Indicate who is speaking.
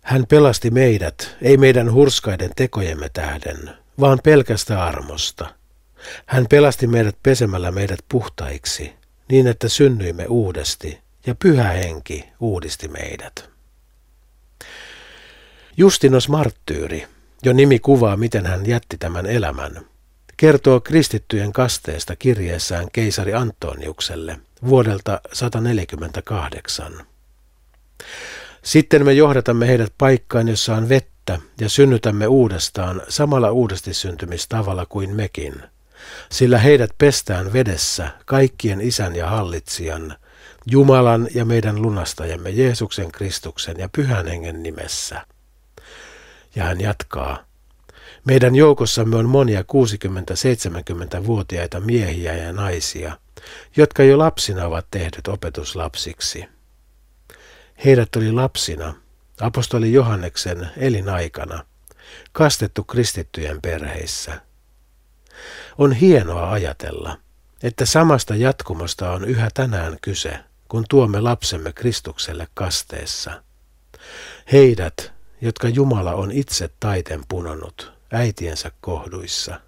Speaker 1: Hän pelasti meidät, ei meidän hurskaiden tekojemme tähden, vaan pelkästä armosta. Hän pelasti meidät pesemällä meidät puhtaiksi, niin että synnyimme uudesti, ja Pyhä Henki uudisti meidät. Justinos marttyyri, jo nimi kuvaa miten hän jätti tämän elämän, kertoo kristittyjen kasteesta kirjeessään keisari Antoniukselle vuodelta 148. Sitten me johdatamme heidät paikkaan, jossa on vettä, ja synnytämme uudestaan samalla uudesti syntymistavalla kuin mekin, sillä heidät pestään vedessä kaikkien Isän ja Hallitsijan, Jumalan ja meidän lunastajamme Jeesuksen Kristuksen ja Pyhän Hengen nimessä. Ja hän jatkaa. Meidän joukossamme on monia 60-70-vuotiaita miehiä ja naisia, jotka jo lapsina ovat tehdyt opetuslapsiksi. Heidät oli lapsina, apostoli Johanneksen elinaikana, kastettu kristittyjen perheissä. On hienoa ajatella, että samasta jatkumosta on yhä tänään kyse, kun tuomme lapsemme Kristukselle kasteessa. Heidät, jotka Jumala on itse taiten punonut äitiensä kohduissa.